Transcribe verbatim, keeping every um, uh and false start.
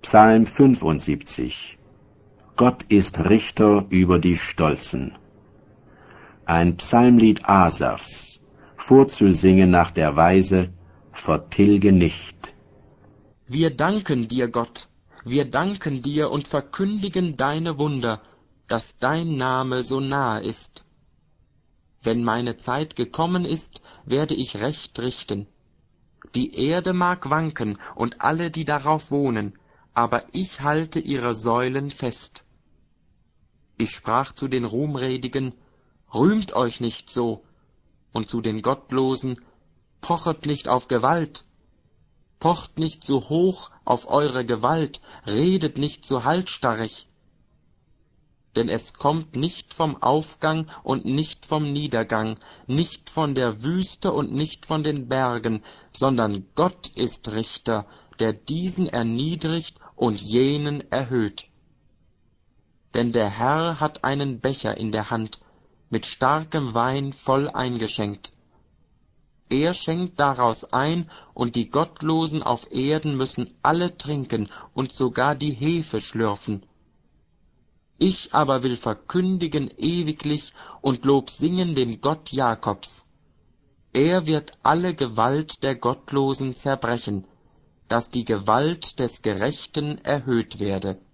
Psalm fünfundsiebzig. Gott ist Richter über die Stolzen. Ein Psalmlied Asafs, vorzusingen nach der Weise, vertilge nicht. Wir danken dir, Gott, wir danken dir und verkündigen deine Wunder, dass dein Name so nahe ist. Wenn meine Zeit gekommen ist, werde ich Recht richten. Die Erde mag wanken und alle, die darauf wohnen, aber ich halte ihre Säulen fest. Ich sprach zu den Ruhmredigen, rühmt euch nicht so, und zu den Gottlosen, pochet nicht auf Gewalt. Pocht nicht so hoch auf eure Gewalt, redet nicht so halsstarrig. Denn es kommt nicht vom Aufgang und nicht vom Niedergang, nicht von der Wüste und nicht von den Bergen, sondern Gott ist Richter, der diesen erniedrigt und jenen erhöht. Denn der Herr hat einen Becher in der Hand, mit starkem Wein voll eingeschenkt. Er schenkt daraus ein, und die Gottlosen auf Erden müssen alle trinken und sogar die Hefe schlürfen. Ich aber will verkündigen ewiglich und Lob singen dem Gott Jakobs. Er wird alle Gewalt der Gottlosen zerbrechen, dass die Gewalt des Gerechten erhöht werde.